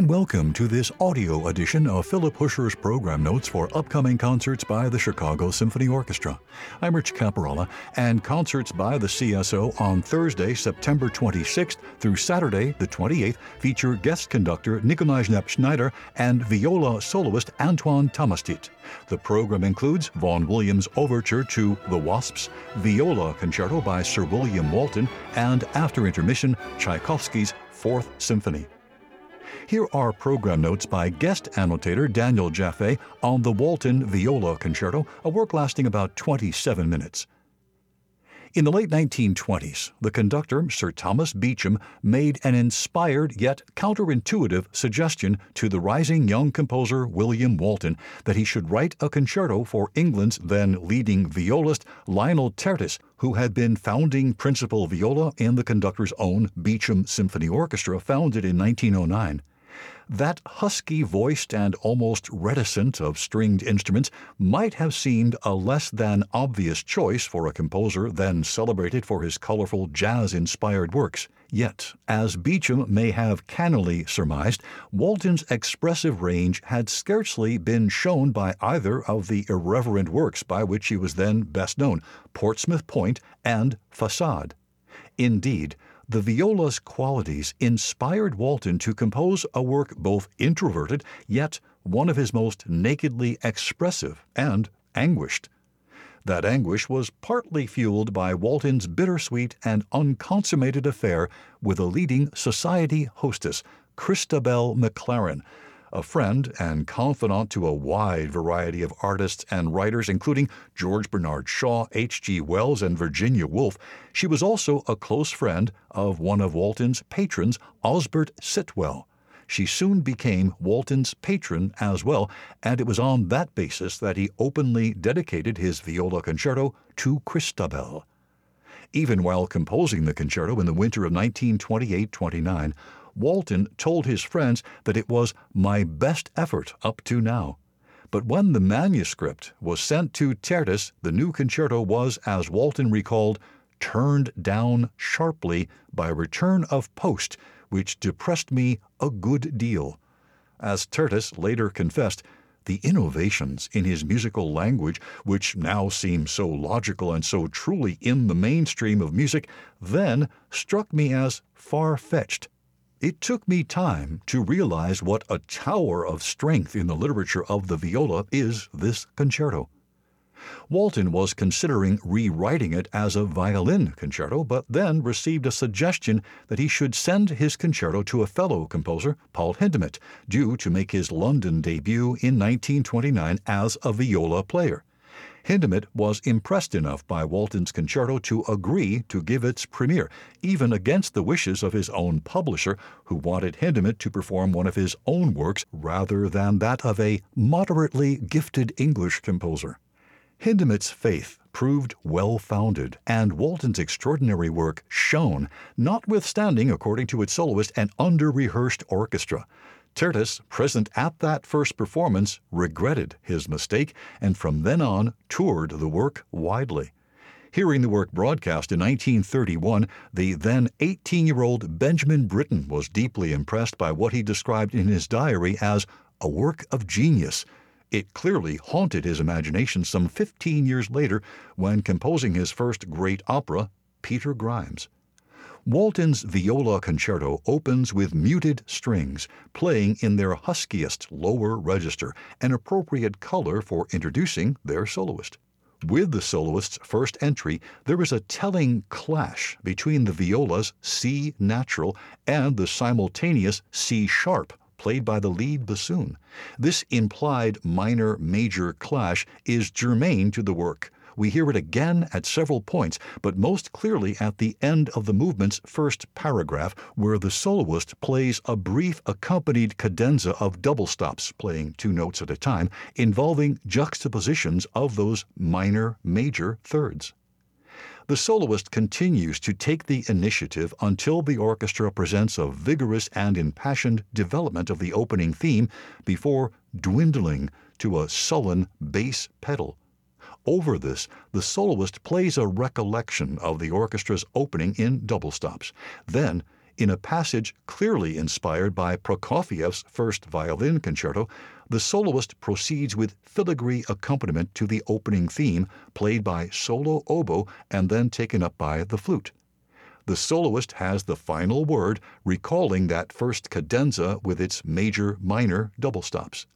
and welcome to this audio edition of Philip Huscher's program notes for upcoming concerts by the Chicago Symphony Orchestra. I'm Rich Caparella, and concerts by the CSO on Thursday, September 26th through Saturday, the 28th, feature guest conductor Nikolai Schneider and viola soloist Antoine Tomastit. The program includes Vaughan Williams' Overture to The Wasps, Viola Concerto by Sir William Walton, and after intermission, Tchaikovsky's Fourth Symphony. Here are program notes by guest annotator Daniel Jaffe on the Walton Viola Concerto, a work lasting about 27 minutes. In the late 1920s, the conductor, Sir Thomas Beecham, made an inspired yet counterintuitive suggestion to the rising young composer William Walton that he should write a concerto for England's then leading violist Lionel Tertis, who had been founding principal viola in the conductor's own Beecham Symphony Orchestra, founded in 1909. That husky-voiced and almost reticent of stringed instruments might have seemed a less than obvious choice for a composer then celebrated for his colorful jazz-inspired works. Yet, as Beecham may have cannily surmised, Walton's expressive range had scarcely been shown by either of the irreverent works by which he was then best known, Portsmouth Point and Facade. Indeed, the viola's qualities inspired Walton to compose a work both introverted, yet one of his most nakedly expressive and anguished. That anguish was partly fueled by Walton's bittersweet and unconsummated affair with a leading society hostess, Christabel Maclaren, a friend and confidant to a wide variety of artists and writers, including George Bernard Shaw, H.G. Wells, and Virginia Woolf. She was also a close friend of one of Walton's patrons, Osbert Sitwell. She soon became Walton's patron as well, and it was on that basis that he openly dedicated his viola concerto to Christabel. Even while composing the concerto in the winter of 1928-29, Walton told his friends that it was my best effort up to now. But when the manuscript was sent to Tertis, the new concerto was, as Walton recalled, turned down sharply by return of post, which depressed me a good deal. As Tertis later confessed, the innovations in his musical language, which now seem so logical and so truly in the mainstream of music, then struck me as far-fetched. It took me time to realize what a tower of strength in the literature of the viola is this concerto. Walton was considering rewriting it as a violin concerto, but then received a suggestion that he should send his concerto to a fellow composer, Paul Hindemith, due to make his London debut in 1929 as a viola player. Hindemith was impressed enough by Walton's concerto to agree to give its premiere, even against the wishes of his own publisher, who wanted Hindemith to perform one of his own works rather than that of a moderately gifted English composer. Hindemith's faith proved well-founded, and Walton's extraordinary work shone, notwithstanding, according to its soloist, an under-rehearsed orchestra. Tertis, present at that first performance, regretted his mistake, and from then on toured the work widely. Hearing the work broadcast in 1931, the then 18-year-old Benjamin Britten was deeply impressed by what he described in his diary as a work of genius. It clearly haunted his imagination some 15 years later when composing his first great opera, Peter Grimes. Walton's viola concerto opens with muted strings, playing in their huskiest lower register, an appropriate color for introducing their soloist. With the soloist's first entry, there is a telling clash between the viola's C natural and the simultaneous C sharp, played by the lead bassoon. This implied minor-major clash is germane to the work. We hear it again at several points, but most clearly at the end of the movement's first paragraph, where the soloist plays a brief accompanied cadenza of double stops, playing two notes at a time, involving juxtapositions of those minor-major thirds. The soloist continues to take the initiative until the orchestra presents a vigorous and impassioned development of the opening theme before dwindling to a sullen bass pedal. Over this, the soloist plays a recollection of the orchestra's opening in double stops. Then, In a passage clearly inspired by Prokofiev's first violin concerto, the soloist proceeds with filigree accompaniment to the opening theme, played by solo oboe and then taken up by the flute. The soloist has the final word, recalling that first cadenza with its major-minor double stops.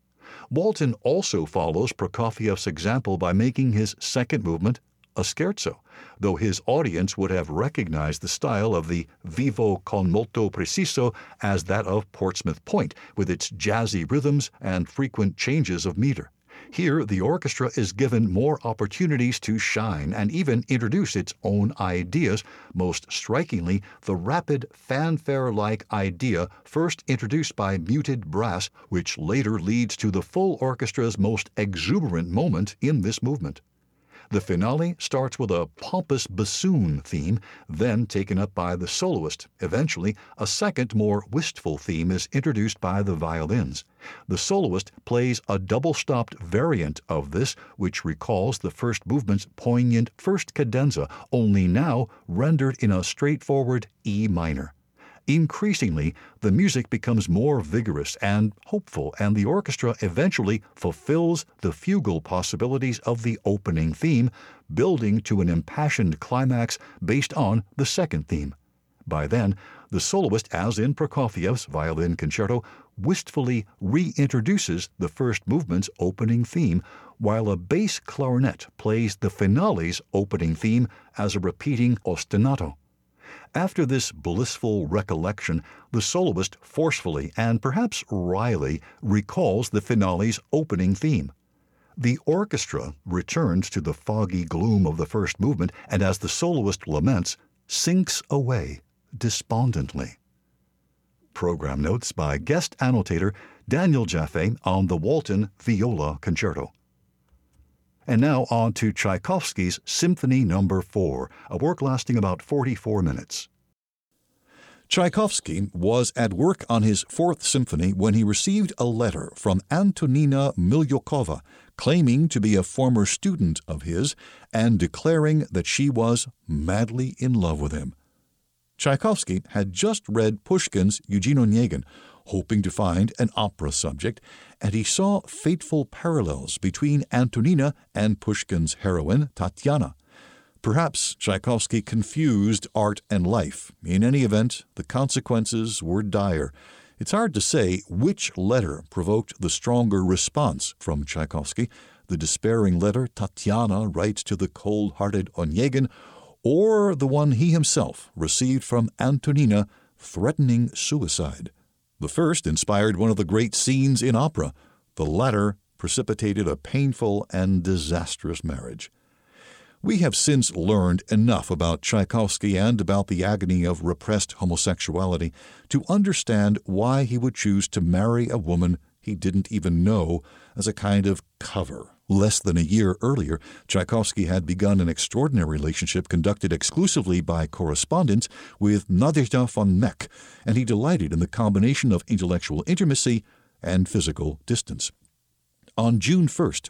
Walton also follows Prokofiev's example by making his second movement a scherzo, though his audience would have recognized the style of the Vivo con molto preciso as that of Portsmouth Point, with its jazzy rhythms and frequent changes of meter. Here, the orchestra is given more opportunities to shine and even introduce its own ideas, most strikingly the rapid fanfare-like idea first introduced by muted brass, which later leads to the full orchestra's most exuberant moment in this movement. The finale starts with a pompous bassoon theme, then taken up by the soloist. Eventually, a second, more wistful theme is introduced by the violins. The soloist plays a double-stopped variant of this, which recalls the first movement's poignant first cadenza, only now rendered in a straightforward E minor. Increasingly, the music becomes more vigorous and hopeful, and the orchestra eventually fulfills the fugal possibilities of the opening theme, building to an impassioned climax based on the second theme. By then, the soloist, as in Prokofiev's violin concerto, wistfully reintroduces the first movement's opening theme, while a bass clarinet plays the finale's opening theme as a repeating ostinato. After this blissful recollection, the soloist forcefully and perhaps wryly recalls the finale's opening theme. The orchestra returns to the foggy gloom of the first movement and, as the soloist laments, sinks away despondently. Program notes by guest annotator Daniel Jaffe on the Walton Viola Concerto. And now on to Tchaikovsky's Symphony No. 4, a work lasting about 44 minutes. Tchaikovsky was at work on his Fourth Symphony when he received a letter from Antonina Milyukova, claiming to be a former student of his and declaring that she was madly in love with him. Tchaikovsky had just read Pushkin's Eugene Onegin, hoping to find an opera subject, and he saw fateful parallels between Antonina and Pushkin's heroine, Tatiana. Perhaps Tchaikovsky confused art and life. In any event, the consequences were dire. It's hard to say which letter provoked the stronger response from Tchaikovsky, the despairing letter Tatiana writes to the cold-hearted Onegin, or the one he himself received from Antonina threatening suicide. The first inspired one of the great scenes in opera. The latter precipitated a painful and disastrous marriage. We have since learned enough about Tchaikovsky and about the agony of repressed homosexuality to understand why he would choose to marry a woman he didn't even know as a kind of cover. Less than a year earlier, Tchaikovsky had begun an extraordinary relationship conducted exclusively by correspondence with Nadezhda von Meck, and he delighted in the combination of intellectual intimacy and physical distance. On June 1,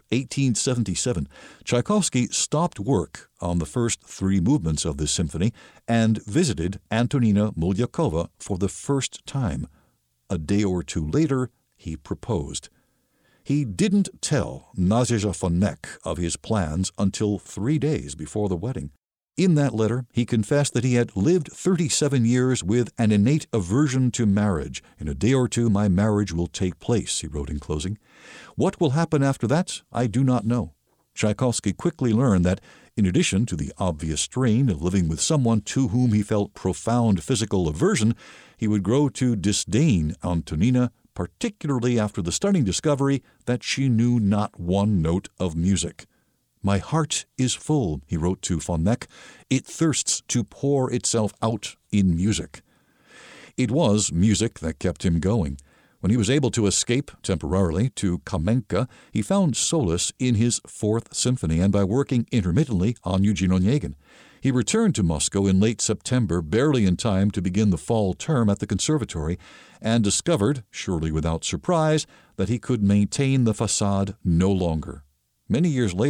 1877, Tchaikovsky stopped work on the first three movements of this symphony and visited Antonina Milyukova for the first time. A day or two later, he proposed. He didn't tell Nadezhda von Meck of his plans until 3 days before the wedding. In that letter, he confessed that he had lived 37 years with an innate aversion to marriage. In a day or two, my marriage will take place, he wrote in closing. What will happen after that, I do not know. Tchaikovsky quickly learned that, in addition to the obvious strain of living with someone to whom he felt profound physical aversion, he would grow to disdain Antonina, particularly after the stunning discovery that she knew not one note of music. My heart is full, he wrote to von Meck. It thirsts to pour itself out in music. It was music that kept him going. When he was able to escape temporarily to Kamenka, he found solace in his Fourth Symphony and by working intermittently on Eugene Onegin. He returned to Moscow in late September, barely in time to begin the fall term at the conservatory, and discovered, surely without surprise, that he could maintain the facade no longer. Many years later,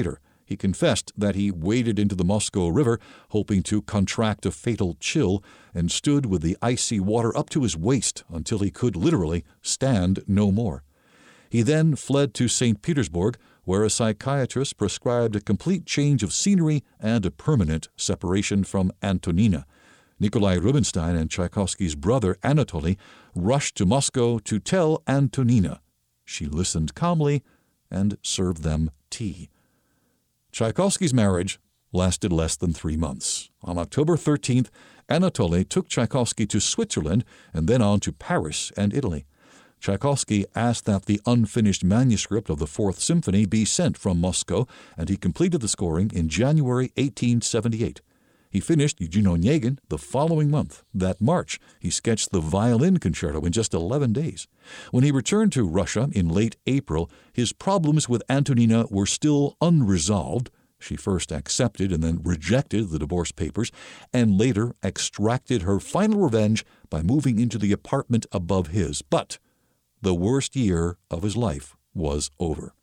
He confessed that he waded into the Moscow River, hoping to contract a fatal chill, and stood with the icy water up to his waist until he could literally stand no more. He then fled to St. Petersburg, where a psychiatrist prescribed a complete change of scenery and a permanent separation from Antonina. Nikolai Rubinstein and Tchaikovsky's brother Anatoly rushed to Moscow to tell Antonina. She listened calmly and served them tea. Tchaikovsky's marriage lasted less than 3 months. On October 13th, Anatoly took Tchaikovsky to Switzerland and then on to Paris and Italy. Tchaikovsky asked that the unfinished manuscript of the Fourth Symphony be sent from Moscow, and he completed the scoring in January 1878. He finished Eugene Onegin the following month. That March, he sketched the violin concerto in just 11 days. When he returned to Russia in late April, his problems with Antonina were still unresolved. She first accepted and then rejected the divorce papers, and later extracted her final revenge by moving into the apartment above his. But the worst year of his life was over.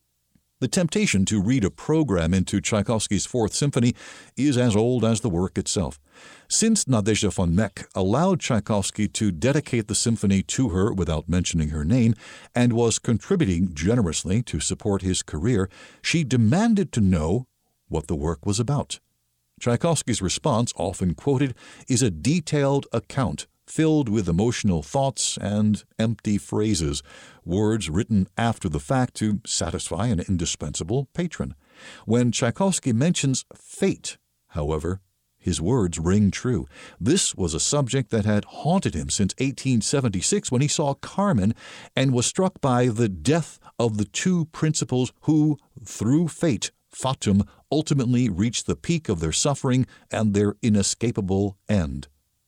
The temptation to read a program into Tchaikovsky's Fourth Symphony is as old as the work itself. Since Nadezhda von Meck allowed Tchaikovsky to dedicate the symphony to her without mentioning her name and was contributing generously to support his career, she demanded to know what the work was about. Tchaikovsky's response, often quoted, is a detailed account filled with emotional thoughts and empty phrases, words written after the fact to satisfy an indispensable patron. When Tchaikovsky mentions fate, however, his words ring true. This was a subject that had haunted him since 1876 when he saw Carmen and was struck by the death of the two principals who, through fate, fatum, ultimately reached the peak of their suffering and their inescapable end.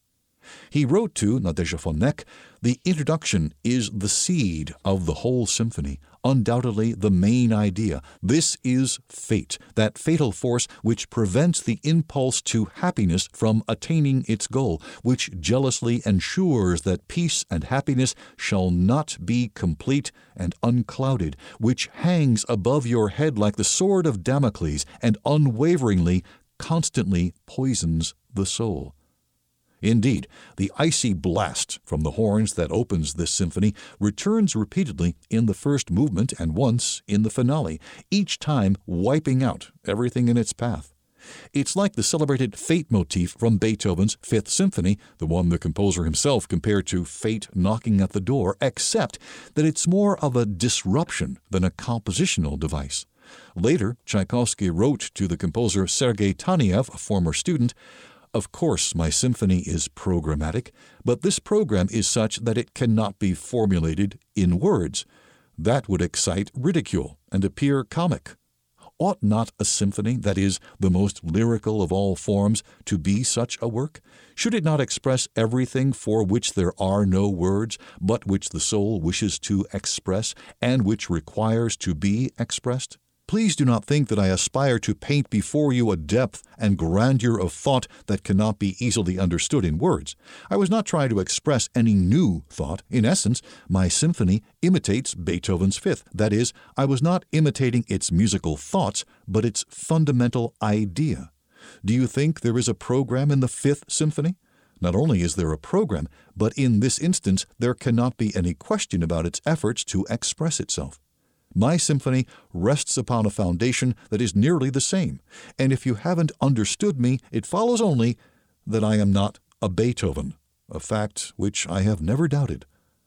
He wrote to Nadezhda von Meck, "The introduction is the seed of the whole symphony, undoubtedly the main idea. This is fate, that fatal force which prevents the impulse to happiness from attaining its goal, which jealously ensures that peace and happiness shall not be complete and unclouded, which hangs above your head like the sword of Damocles and unwaveringly, constantly poisons the soul." Indeed, the icy blast from the horns that opens this symphony returns repeatedly in the first movement and once in the finale, each time wiping out everything in its path. It's like the celebrated fate motif from Beethoven's Fifth Symphony, the one the composer himself compared to fate knocking at the door, except that it's more of a disruption than a compositional device. Later, Tchaikovsky wrote to the composer Sergei Taneyev, a former student, "Of course, my symphony is programmatic, but this program is such that it cannot be formulated in words. That would excite ridicule and appear comic. Ought not a symphony, that is, the most lyrical of all forms, to be such a work? Should it not express everything for which there are no words, but which the soul wishes to express, and which requires to be expressed? Please do not think that I aspire to paint before you a depth and grandeur of thought that cannot be easily understood in words. I was not trying to express any new thought. In essence, my symphony imitates Beethoven's Fifth. That is, I was not imitating its musical thoughts, but its fundamental idea. Do you think there is a program in the Fifth Symphony? Not only is there a program, but in this instance there cannot be any question about its efforts to express itself. My symphony rests upon a foundation that is nearly the same, and if you haven't understood me, it follows only that I am not a Beethoven, a fact which I have never doubted."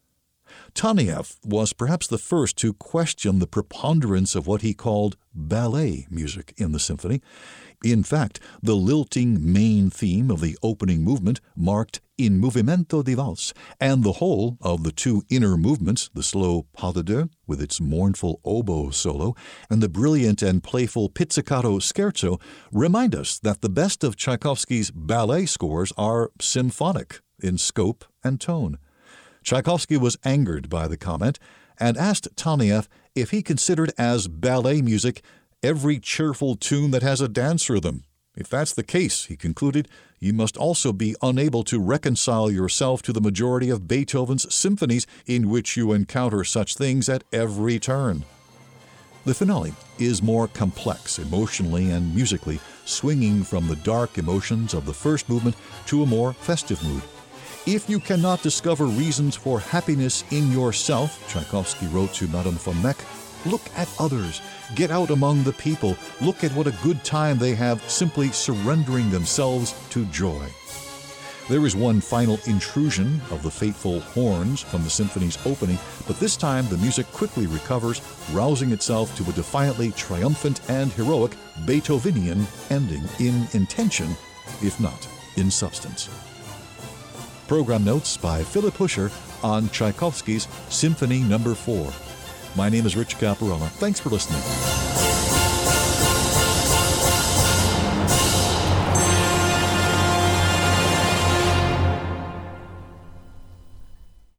Taneyev was perhaps the first to question the preponderance of what he called ballet music in the symphony. In fact, the lilting main theme of the opening movement marked in movimento di valse, and the whole of the two inner movements, the slow pas de deux with its mournful oboe solo, and the brilliant and playful pizzicato scherzo, remind us that the best of Tchaikovsky's ballet scores are symphonic in scope and tone. Tchaikovsky was angered by the comment and asked Taneyev if he considered as ballet music every cheerful tune that has a dance rhythm. If that's the case, he concluded, you must also be unable to reconcile yourself to the majority of Beethoven's symphonies in which you encounter such things at every turn. The finale is more complex emotionally and musically, swinging from the dark emotions of the first movement to a more festive mood. If you cannot discover reasons for happiness in yourself, Tchaikovsky wrote to Madame von Meck, look at others. Get out among the people. Look at what a good time they have simply surrendering themselves to joy. There is one final intrusion of the fateful horns from the symphony's opening, but this time the music quickly recovers, rousing itself to a defiantly triumphant and heroic Beethovenian ending in intention, if not in substance. Program notes by Philip Huscher on Tchaikovsky's Symphony No. 4. My name is Rich Caparella. Thanks for listening.